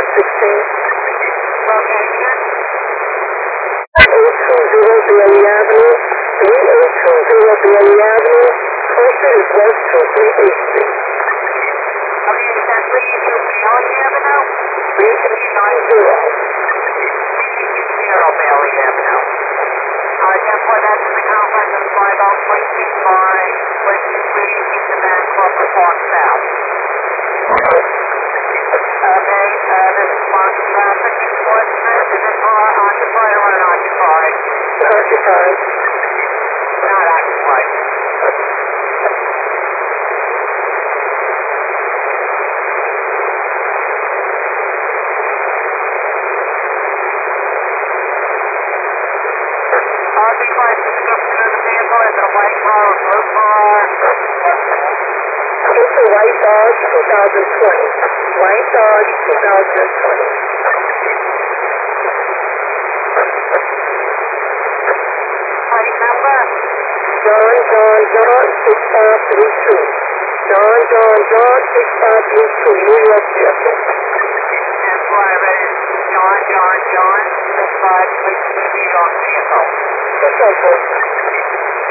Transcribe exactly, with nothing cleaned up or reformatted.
sixteen. Location? eight two zero Bailey Avenue, three eight two zero Bailey Avenue, closer is West two thirty-eighth Street. Okay, is that three eight two Bailey Avenue? three eight nine zero. three eight zero Bailey Avenue. Alright, then put that to the conference and five out three six five, West Street, in the back club for Park South. Okay, uh, this is Mark Traffic Enforcement. Is it car occupied or unoccupied? Occupied. Not occupied. Occupied description of the vehicle, is it a white car or blue car? It's a White Dodge twenty twenty. White Dodge twenty twenty. Plate number? John John John six five three two. John John John six five three two. New York vehicle. And driver is John John John six five three two New York vehicle. Yes, sir.